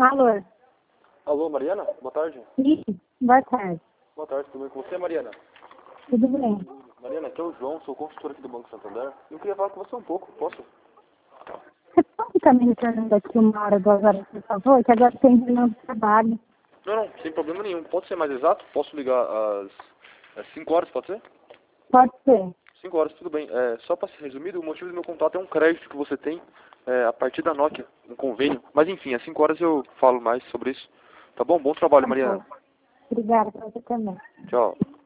Alô? Alô, Mariana? Boa tarde. Sim, boa tarde. Boa tarde, tudo bem com você, Mariana? Tudo bem? Mariana, aqui é o João, sou consultor aqui do Banco Santander. Eu queria falar com você um pouco, posso? Você pode estar me retornando aqui 1 hora, 2 horas, por favor? Que agora tem reunião de trabalho. Não, sem problema nenhum. Pode ser mais exato? Posso ligar às 5 horas, pode ser? Pode ser. 5 horas, tudo bem. Só para ser resumido, o motivo do meu contato é um crédito que você tem a partir da Nokia, um convênio. Mas enfim, às 5 horas eu falo mais sobre isso. Tá bom? Bom trabalho, Tá Mariana. bom. Obrigada pra você também. Tchau.